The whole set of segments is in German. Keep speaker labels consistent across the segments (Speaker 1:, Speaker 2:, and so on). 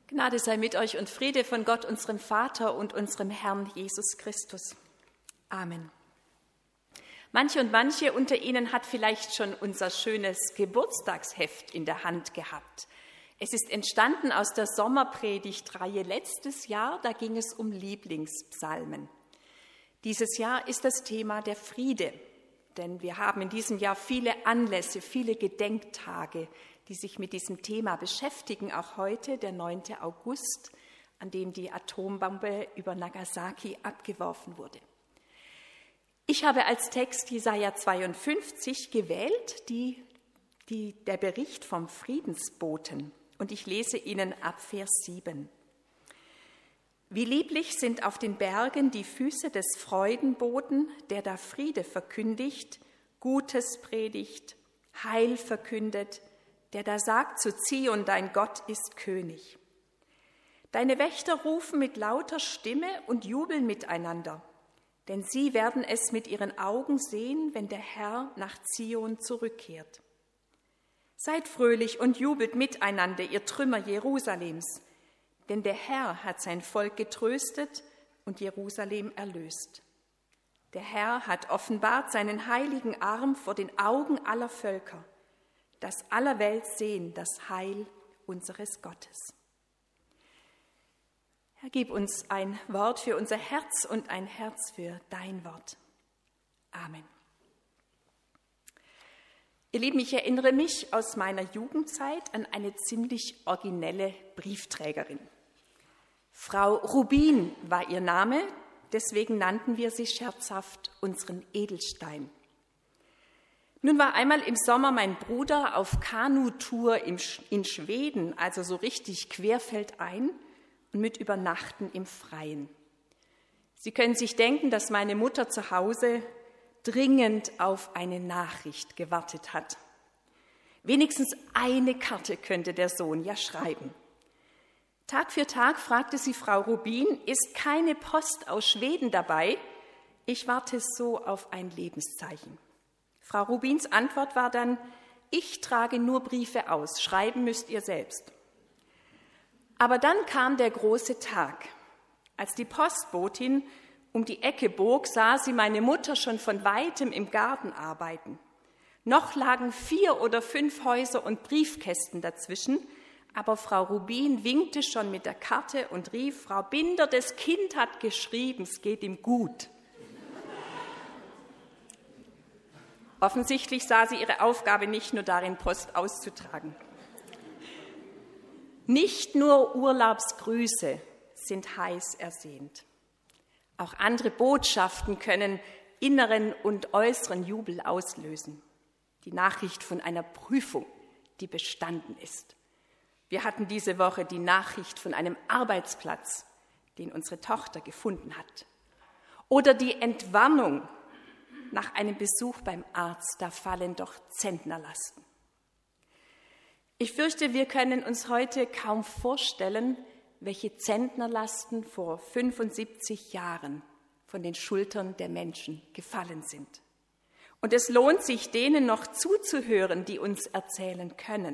Speaker 1: Gnade sei mit euch und Friede von Gott, unserem Vater und unserem Herrn Jesus Christus. Amen. Manche und manche unter Ihnen hat vielleicht schon unser schönes Geburtstagsheft in der Hand gehabt. Es ist entstanden aus der Sommerpredigtreihe letztes Jahr, da ging es um Lieblingspsalmen. Dieses Jahr ist das Thema der Friede, denn wir haben in diesem Jahr viele Anlässe, viele Gedenktage, die sich mit diesem Thema beschäftigen. Auch heute, der 9. August, an dem die Atombombe über Nagasaki abgeworfen wurde. Ich habe als Text Jesaja 52 gewählt, der Bericht vom Friedensboten. Und ich lese Ihnen ab Vers 7. Wie lieblich sind auf den Bergen die Füße des Freudenboten, der da Friede verkündigt, Gutes predigt, Heil verkündet, der da sagt zu Zion, dein Gott ist König. Deine Wächter rufen mit lauter Stimme und jubeln miteinander, denn sie werden es mit ihren Augen sehen, wenn der Herr nach Zion zurückkehrt. Seid fröhlich und jubelt miteinander, ihr Trümmer Jerusalems, denn der Herr hat sein Volk getröstet und Jerusalem erlöst. Der Herr hat offenbart seinen heiligen Arm vor den Augen aller Völker, dass aller Welt sehen das Heil unseres Gottes. Herr, gib uns ein Wort für unser Herz und ein Herz für dein Wort. Amen. Ihr Lieben, ich erinnere mich aus meiner Jugendzeit an eine ziemlich originelle Briefträgerin. Frau Rubin war ihr Name, deswegen nannten wir sie scherzhaft unseren Edelstein. Nun war einmal im Sommer mein Bruder auf Kanutour in Schweden, also so richtig querfeldein und mit Übernachten im Freien. Sie können sich denken, dass meine Mutter zu Hause dringend auf eine Nachricht gewartet hat. Wenigstens eine Karte könnte der Sohn ja schreiben. Tag für Tag fragte sie Frau Rubin, ist keine Post aus Schweden dabei? Ich warte so auf ein Lebenszeichen. Frau Rubins Antwort war dann, ich trage nur Briefe aus, schreiben müsst ihr selbst. Aber dann kam der große Tag. Als die Postbotin um die Ecke bog, sah sie meine Mutter schon von weitem im Garten arbeiten. Noch lagen 4 oder 5 Häuser und Briefkästen dazwischen, aber Frau Rubin winkte schon mit der Karte und rief, Frau Binder, das Kind hat geschrieben, es geht ihm gut. Offensichtlich sah sie ihre Aufgabe nicht nur darin, Post auszutragen. Nicht nur Urlaubsgrüße sind heiß ersehnt. Auch andere Botschaften können inneren und äußeren Jubel auslösen. Die Nachricht von einer Prüfung, die bestanden ist. Wir hatten diese Woche die Nachricht von einem Arbeitsplatz, den unsere Tochter gefunden hat. Oder die Entwarnung nach einem Besuch beim Arzt, da fallen doch Zentnerlasten. Ich fürchte, wir können uns heute kaum vorstellen, welche Zentnerlasten vor 75 Jahren von den Schultern der Menschen gefallen sind. Und es lohnt sich, denen noch zuzuhören, die uns erzählen können.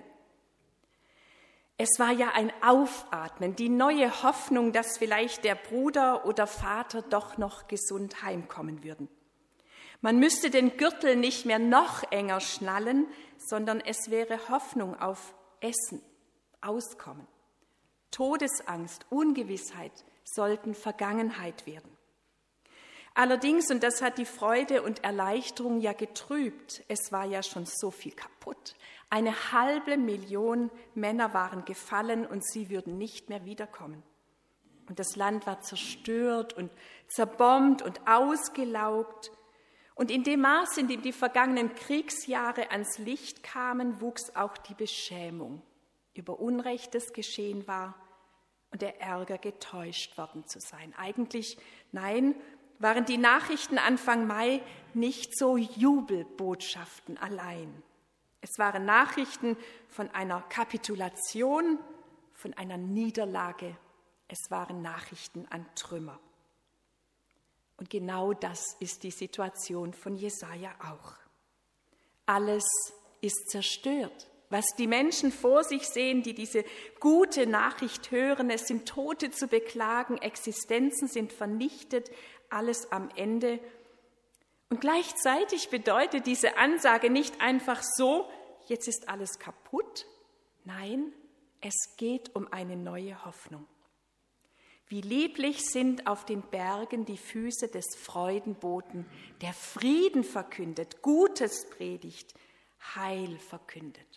Speaker 1: Es war ja ein Aufatmen, die neue Hoffnung, dass vielleicht der Bruder oder Vater doch noch gesund heimkommen würden. Man müsste den Gürtel nicht mehr noch enger schnallen, sondern es wäre Hoffnung auf Essen, Auskommen. Todesangst, Ungewissheit sollten Vergangenheit werden. Allerdings, und das hat die Freude und Erleichterung ja getrübt, es war ja schon so viel kaputt. 500.000 Männer waren gefallen und sie würden nicht mehr wiederkommen. Und das Land war zerstört und zerbombt und ausgelaugt. Und in dem Maß, in dem die vergangenen Kriegsjahre ans Licht kamen, wuchs auch die Beschämung über Unrecht, das geschehen war und der Ärger, getäuscht worden zu sein. Eigentlich, nein, waren die Nachrichten Anfang Mai nicht so Jubelbotschaften allein. Es waren Nachrichten von einer Kapitulation, von einer Niederlage. Es waren Nachrichten an Trümmer. Und genau das ist die Situation von Jesaja auch. Alles ist zerstört, was die Menschen vor sich sehen, die diese gute Nachricht hören. Es sind Tote zu beklagen, Existenzen sind vernichtet, alles am Ende. Und gleichzeitig bedeutet diese Ansage nicht einfach so, jetzt ist alles kaputt. Nein, es geht um eine neue Hoffnung. Wie lieblich sind auf den Bergen die Füße des Freudenboten, der Frieden verkündet, Gutes predigt, Heil verkündet.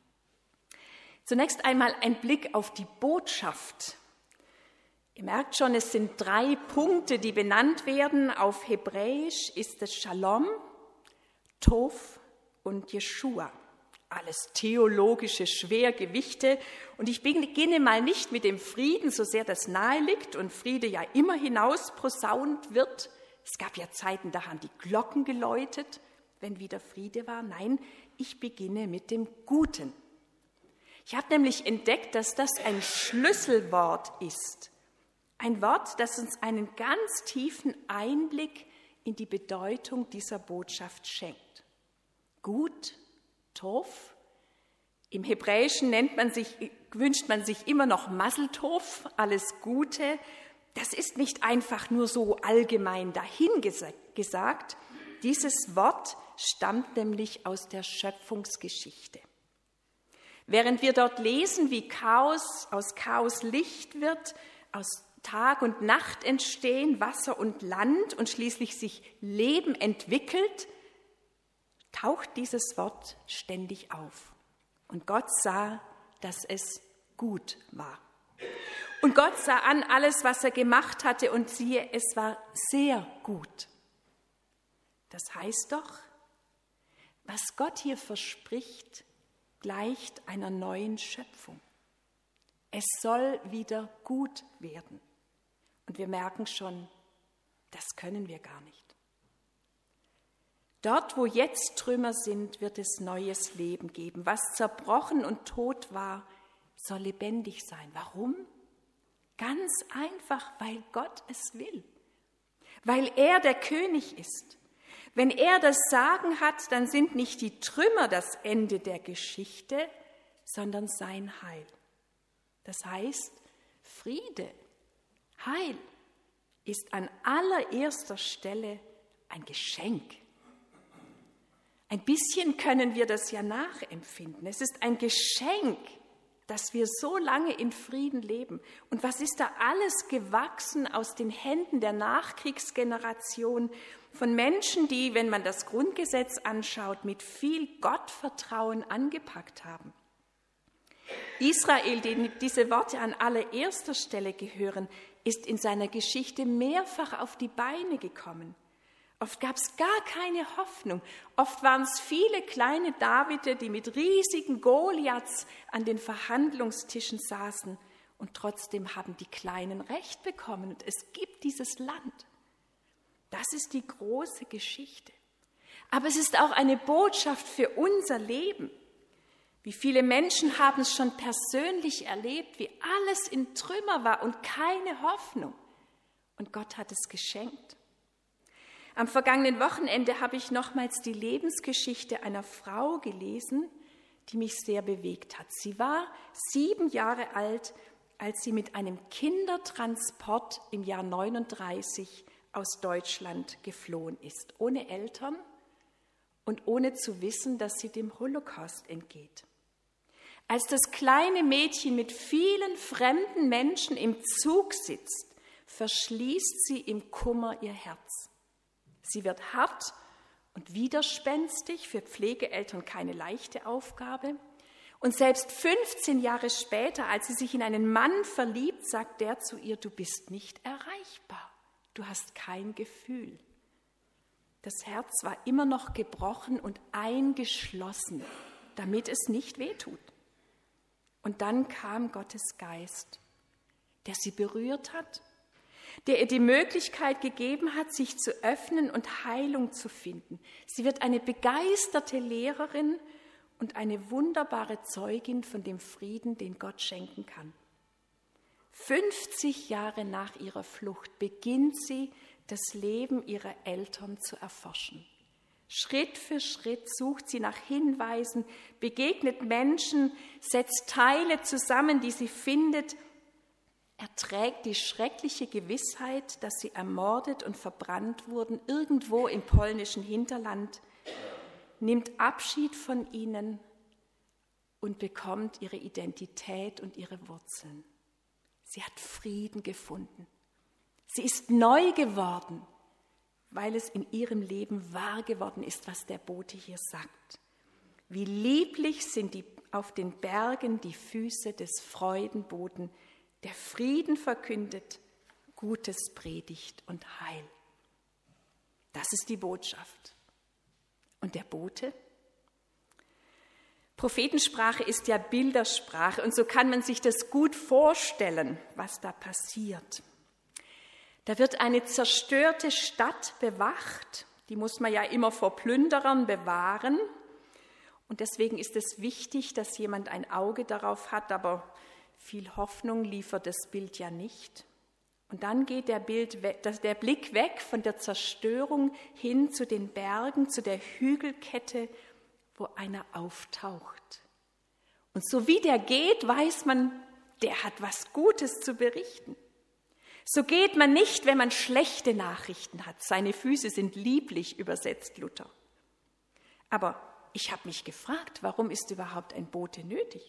Speaker 1: Zunächst einmal ein Blick auf die Botschaft. Ihr merkt schon, es sind 3 Punkte, die benannt werden. Auf Hebräisch ist es Shalom, Tov und Jeshua. Alles theologische Schwergewichte. Und ich beginne mal nicht mit dem Frieden, so sehr das nahe liegt und Friede ja immer hinaus posaunt wird. Es gab ja Zeiten, da haben die Glocken geläutet, wenn wieder Friede war. Nein, ich beginne mit dem Guten. Ich habe nämlich entdeckt, dass das ein Schlüsselwort ist. Ein Wort, das uns einen ganz tiefen Einblick in die Bedeutung dieser Botschaft schenkt. Gut, Tov. Im Hebräischen wünscht man sich immer noch Mazel Tov, alles Gute. Das ist nicht einfach nur so allgemein dahingesagt. Dieses Wort stammt nämlich aus der Schöpfungsgeschichte. Während wir dort lesen, wie aus Chaos Licht wird, aus Tag und Nacht entstehen, Wasser und Land und schließlich sich Leben entwickelt, taucht dieses Wort ständig auf. Und Gott sah, dass es gut war. Und Gott sah an alles, was er gemacht hatte, und siehe, es war sehr gut. Das heißt doch, was Gott hier verspricht, gleicht einer neuen Schöpfung. Es soll wieder gut werden. Und wir merken schon, das können wir gar nicht. Dort, wo jetzt Trümmer sind, wird es neues Leben geben. Was zerbrochen und tot war, soll lebendig sein. Warum? Ganz einfach, weil Gott es will. Weil er der König ist. Wenn er das Sagen hat, dann sind nicht die Trümmer das Ende der Geschichte, sondern sein Heil. Das heißt, Friede, Heil ist an allererster Stelle ein Geschenk. Ein bisschen können wir das ja nachempfinden. Es ist ein Geschenk, dass wir so lange in Frieden leben. Und was ist da alles gewachsen aus den Händen der Nachkriegsgeneration von Menschen, die, wenn man das Grundgesetz anschaut, mit viel Gottvertrauen angepackt haben. Israel, dem diese Worte an allererster Stelle gehören, ist in seiner Geschichte mehrfach auf die Beine gekommen. Oft gab es gar keine Hoffnung. Oft waren es viele kleine Davide, die mit riesigen Goliaths an den Verhandlungstischen saßen. Und trotzdem haben die Kleinen Recht bekommen. Und es gibt dieses Land. Das ist die große Geschichte. Aber es ist auch eine Botschaft für unser Leben. Wie viele Menschen haben es schon persönlich erlebt, wie alles in Trümmer war und keine Hoffnung. Und Gott hat es geschenkt. Am vergangenen Wochenende habe ich nochmals die Lebensgeschichte einer Frau gelesen, die mich sehr bewegt hat. Sie war 7 Jahre alt, als sie mit einem Kindertransport im Jahr 1939 aus Deutschland geflohen ist, ohne Eltern und ohne zu wissen, dass sie dem Holocaust entgeht. Als das kleine Mädchen mit vielen fremden Menschen im Zug sitzt, verschließt sie im Kummer ihr Herz. Sie wird hart und widerspenstig, für Pflegeeltern keine leichte Aufgabe. Und selbst 15 Jahre später, als sie sich in einen Mann verliebt, sagt der zu ihr, du bist nicht erreichbar, du hast kein Gefühl. Das Herz war immer noch gebrochen und eingeschlossen, damit es nicht wehtut. Und dann kam Gottes Geist, der sie berührt hat, der ihr die Möglichkeit gegeben hat, sich zu öffnen und Heilung zu finden. Sie wird eine begeisterte Lehrerin und eine wunderbare Zeugin von dem Frieden, den Gott schenken kann. 50 Jahre nach ihrer Flucht beginnt sie, das Leben ihrer Eltern zu erforschen. Schritt für Schritt sucht sie nach Hinweisen, begegnet Menschen, setzt Teile zusammen, die sie findet, erträgt die schreckliche Gewissheit, dass sie ermordet und verbrannt wurden, irgendwo im polnischen Hinterland, nimmt Abschied von ihnen und bekommt ihre Identität und ihre Wurzeln. Sie hat Frieden gefunden. Sie ist neu geworden, weil es in ihrem Leben wahr geworden ist, was der Bote hier sagt. Wie lieblich sind auf den Bergen die Füße des Freudenboten, der Frieden verkündet, Gutes predigt und Heil. Das ist die Botschaft. Und der Bote? Prophetensprache ist ja Bildersprache und so kann man sich das gut vorstellen, was da passiert. Da wird eine zerstörte Stadt bewacht, die muss man ja immer vor Plünderern bewahren. Und deswegen ist es wichtig, dass jemand ein Auge darauf hat, aber viel Hoffnung liefert das Bild ja nicht. Und dann geht der Blick weg von der Zerstörung hin zu den Bergen, zu der Hügelkette, wo einer auftaucht. Und so wie der geht, weiß man, der hat was Gutes zu berichten. So geht man nicht, wenn man schlechte Nachrichten hat. Seine Füße sind lieblich, übersetzt Luther. Aber ich habe mich gefragt, warum ist überhaupt ein Bote nötig?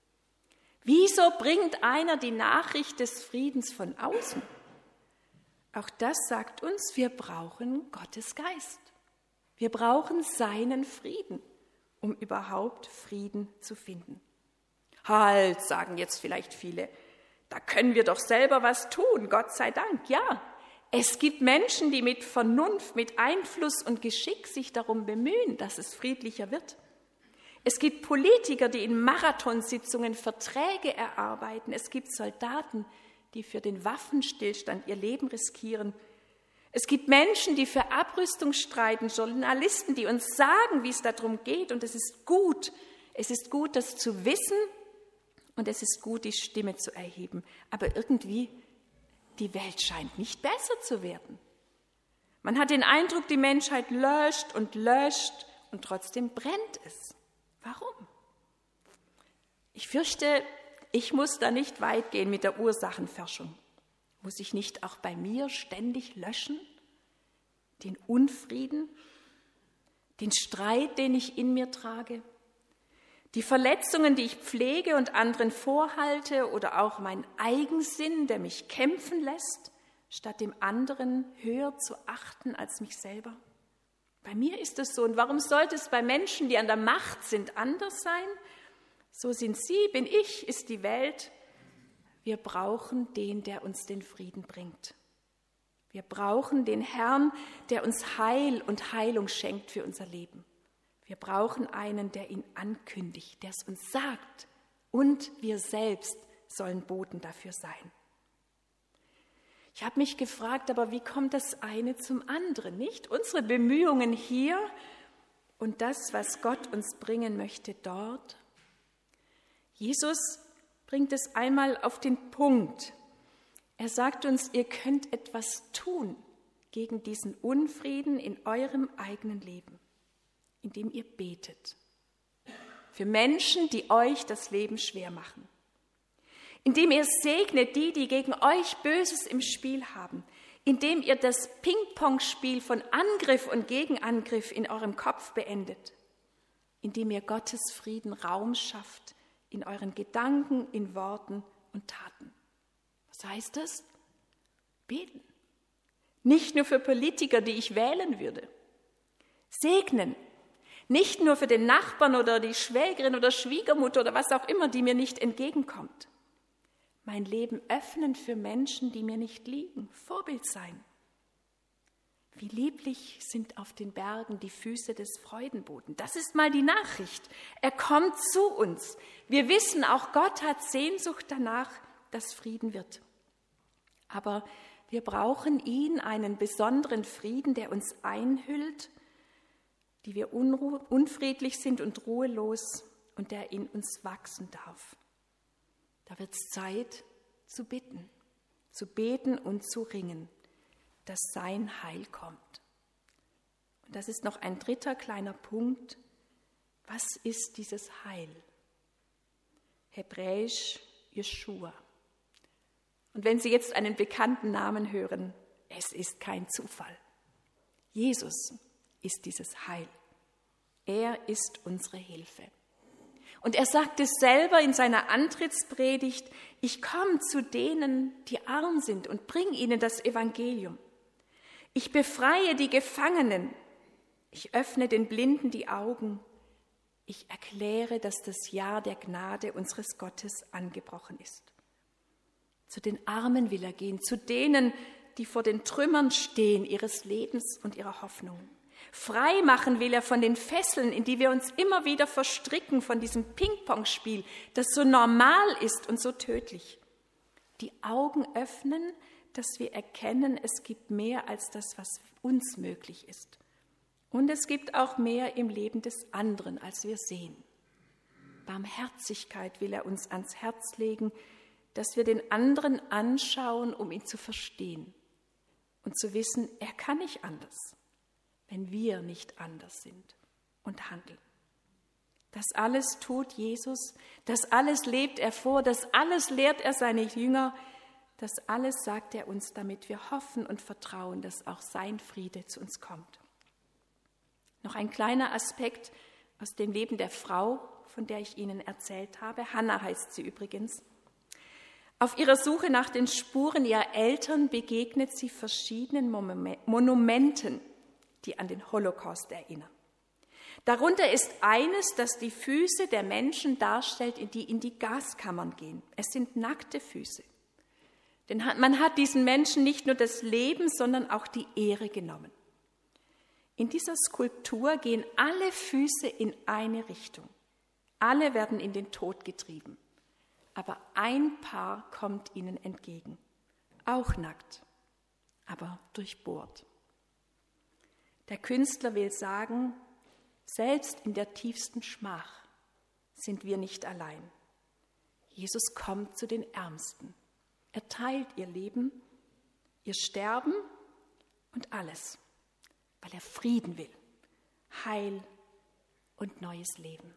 Speaker 1: Wieso bringt einer die Nachricht des Friedens von außen? Auch das sagt uns, wir brauchen Gottes Geist. Wir brauchen seinen Frieden, um überhaupt Frieden zu finden. Halt, sagen jetzt vielleicht viele, da können wir doch selber was tun, Gott sei Dank. Ja, es gibt Menschen, die mit Vernunft, mit Einfluss und Geschick sich darum bemühen, dass es friedlicher wird. Es gibt Politiker, die in Marathonsitzungen Verträge erarbeiten. Es gibt Soldaten, die für den Waffenstillstand ihr Leben riskieren. Es gibt Menschen, die für Abrüstung streiten, Journalisten, die uns sagen, wie es darum geht. Und es ist gut, das zu wissen und es ist gut, die Stimme zu erheben. Aber irgendwie, die Welt scheint nicht besser zu werden. Man hat den Eindruck, die Menschheit löscht und trotzdem brennt es. Warum? Ich fürchte, ich muss da nicht weit gehen mit der Ursachenforschung. Muss ich nicht auch bei mir ständig löschen? Den Unfrieden? Den Streit, den ich in mir trage? Die Verletzungen, die ich pflege und anderen vorhalte oder auch mein Eigensinn, der mich kämpfen lässt, statt dem anderen höher zu achten als mich selber? Bei mir ist es so. Und warum sollte es bei Menschen, die an der Macht sind, anders sein? So sind sie, bin ich, ist die Welt. Wir brauchen den, der uns den Frieden bringt. Wir brauchen den Herrn, der uns Heil und Heilung schenkt für unser Leben. Wir brauchen einen, der ihn ankündigt, der es uns sagt. Und wir selbst sollen Boten dafür sein. Ich habe mich gefragt, aber wie kommt das eine zum anderen, nicht? Unsere Bemühungen hier und das, was Gott uns bringen möchte dort. Jesus bringt es einmal auf den Punkt. Er sagt uns, ihr könnt etwas tun gegen diesen Unfrieden in eurem eigenen Leben, indem ihr betet. Für Menschen, die euch das Leben schwer machen. Indem ihr segnet die gegen euch Böses im Spiel haben. Indem ihr das Ping-Pong-Spiel von Angriff und Gegenangriff in eurem Kopf beendet. Indem ihr Gottes Frieden Raum schafft in euren Gedanken, in Worten und Taten. Was heißt das? Beten. Nicht nur für Politiker, die ich wählen würde. Segnen. Nicht nur für den Nachbarn oder die Schwägerin oder Schwiegermutter oder was auch immer, die mir nicht entgegenkommt. Mein Leben öffnen für Menschen, die mir nicht liegen. Vorbild sein. Wie lieblich sind auf den Bergen die Füße des Freudenboten. Das ist mal die Nachricht. Er kommt zu uns. Wir wissen, auch Gott hat Sehnsucht danach, dass Frieden wird. Aber wir brauchen ihn, einen besonderen Frieden, der uns einhüllt, die wir unfriedlich sind und ruhelos und der in uns wachsen darf. Da wird es Zeit zu beten und zu ringen, dass sein Heil kommt. Und das ist noch ein dritter kleiner Punkt. Was ist dieses Heil? Hebräisch Jeschua. Und wenn Sie jetzt einen bekannten Namen hören, es ist kein Zufall. Jesus ist dieses Heil. Er ist unsere Hilfe. Und er sagt es selber in seiner Antrittspredigt, ich komme zu denen, die arm sind und bringe ihnen das Evangelium. Ich befreie die Gefangenen. Ich öffne den Blinden die Augen. Ich erkläre, dass das Jahr der Gnade unseres Gottes angebrochen ist. Zu den Armen will er gehen, zu denen, die vor den Trümmern stehen ihres Lebens und ihrer Hoffnung. Frei machen will er von den Fesseln, in die wir uns immer wieder verstricken, von diesem Ping-Pong-Spiel, das so normal ist und so tödlich. Die Augen öffnen, dass wir erkennen, es gibt mehr als das, was uns möglich ist. Und es gibt auch mehr im Leben des anderen, als wir sehen. Barmherzigkeit will er uns ans Herz legen, dass wir den anderen anschauen, um ihn zu verstehen und zu wissen, er kann nicht anders, wenn wir nicht anders sind und handeln. Das alles tut Jesus, das alles lebt er vor, das alles lehrt er seine Jünger, das alles sagt er uns, damit wir hoffen und vertrauen, dass auch sein Friede zu uns kommt. Noch ein kleiner Aspekt aus dem Leben der Frau, von der ich Ihnen erzählt habe. Hannah heißt sie übrigens. Auf ihrer Suche nach den Spuren ihrer Eltern begegnet sie verschiedenen Monumenten, die an den Holocaust erinnern. Darunter ist eines, das die Füße der Menschen darstellt, die in die Gaskammern gehen. Es sind nackte Füße. Denn man hat diesen Menschen nicht nur das Leben, sondern auch die Ehre genommen. In dieser Skulptur gehen alle Füße in eine Richtung. Alle werden in den Tod getrieben. Aber ein Paar kommt ihnen entgegen. Auch nackt, aber durchbohrt. Der Künstler will sagen, selbst in der tiefsten Schmach sind wir nicht allein. Jesus kommt zu den Ärmsten. Er teilt ihr Leben, ihr Sterben und alles, weil er Frieden will, Heil und neues Leben.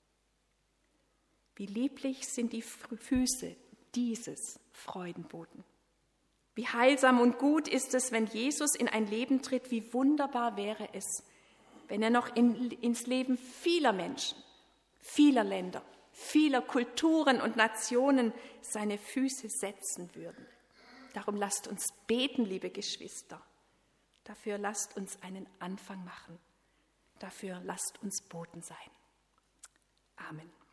Speaker 1: Wie lieblich sind die Füße dieses Freudenboten. Wie heilsam und gut ist es, wenn Jesus in ein Leben tritt, wie wunderbar wäre es, wenn er noch ins Leben vieler Menschen, vieler Länder, vieler Kulturen und Nationen seine Füße setzen würden. Darum lasst uns beten, liebe Geschwister. Dafür lasst uns einen Anfang machen. Dafür lasst uns Boten sein. Amen.